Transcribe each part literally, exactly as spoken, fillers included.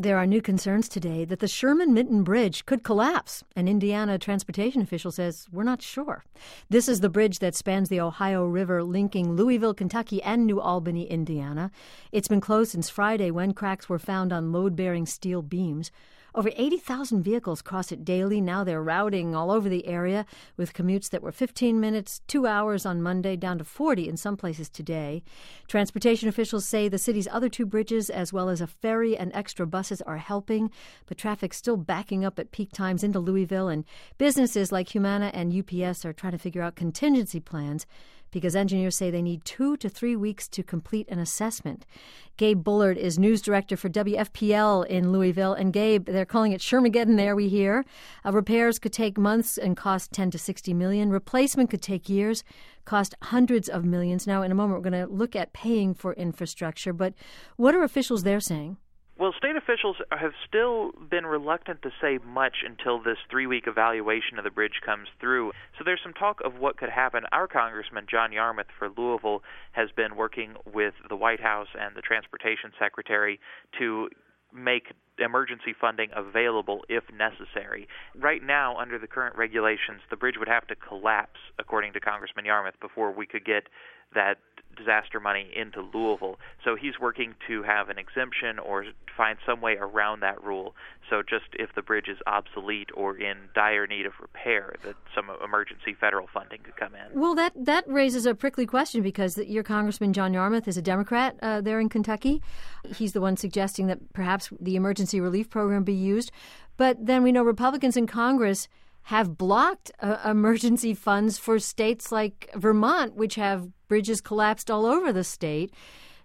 There are new concerns today that the Sherman-Minton Bridge could collapse. An Indiana transportation official says, we're not sure. This is the bridge that spans the Ohio River linking Louisville, Kentucky and New Albany, Indiana. It's been closed since Friday when cracks were found on load-bearing steel beams. Over eighty thousand vehicles cross it daily. Now they're routing all over the area with commutes that were fifteen minutes, two hours on Monday, down to forty in some places today. Transportation officials say the city's other two bridges, as well as a ferry and extra buses, are helping, but traffic's still backing up at peak times into Louisville, and businesses like Humana and U P S are trying to figure out contingency plans because engineers say they need two to three weeks to complete an assessment. Gabe Bullard is news director for W F P L in Louisville. And Gabe, they're calling it Shermageddon there, we hear. Uh, repairs could take months and cost ten to sixty million. Replacement could take years, cost hundreds of millions. Now, in a moment, we're going to look at paying for infrastructure. But what are officials there saying? Well, state officials have still been reluctant to say much until this three-week evaluation of the bridge comes through. So there's some talk of what could happen. Our Congressman, John Yarmuth for Louisville, has been working with the White House and the Transportation Secretary to make emergency funding available if necessary. Right now, under the current regulations, the bridge would have to collapse, according to Congressman Yarmuth, before we could get that disaster money into Louisville. So he's working to have an exemption or find some way around that rule. So just if the bridge is obsolete or in dire need of repair, that some emergency federal funding could come in. Well, that, that raises a prickly question because your Congressman John Yarmuth is a Democrat uh, there in Kentucky. He's the one suggesting that perhaps the emergency relief program be used. But then we know Republicans in Congress have blocked uh, emergency funds for states like Vermont, which have bridges collapsed all over the state.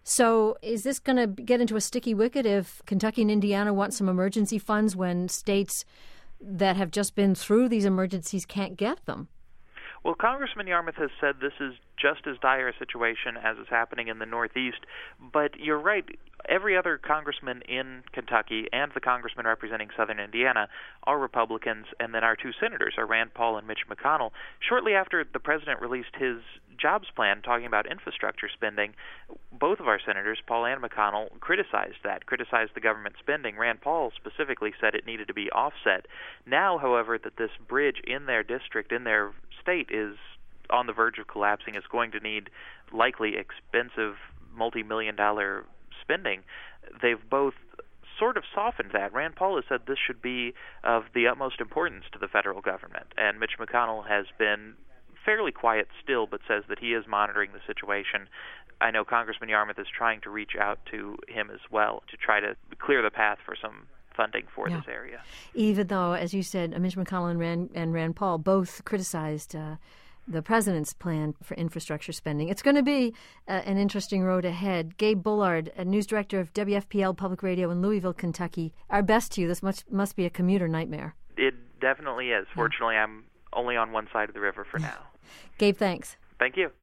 So is this going to get into a sticky wicket if Kentucky and Indiana want some emergency funds when states that have just been through these emergencies can't get them? Well, Congressman Yarmuth has said this is just as dire a situation as is happening in the Northeast. But you're right. Every other congressman in Kentucky and the congressman representing southern Indiana are Republicans, and then our two senators are Rand Paul and Mitch McConnell. Shortly after the president released his jobs plan talking about infrastructure spending, both of our senators, Paul and McConnell, criticized that, criticized the government spending. Rand Paul specifically said it needed to be offset. Now, however, that this bridge in their district, in their state, is on the verge of collapsing, is going to need likely expensive multi-million dollar spending, they've both sort of softened that. Rand Paul has said this should be of the utmost importance to the federal government, and Mitch McConnell has been fairly quiet still, but says that he is monitoring the situation. I know Congressman Yarmuth is trying to reach out to him as well to try to clear the path for some funding for yeah. this area. Even though, as you said, Mitch McConnell and Rand, and Rand Paul both criticized uh, the president's plan for infrastructure spending. It's going to be uh, an interesting road ahead. Gabe Bullard, a news director of W F P L Public Radio in Louisville, Kentucky. Our best to you. This must, must be a commuter nightmare. It definitely is. Fortunately, yeah. I'm only on one side of the river for now. Gabe, thanks. Thank you.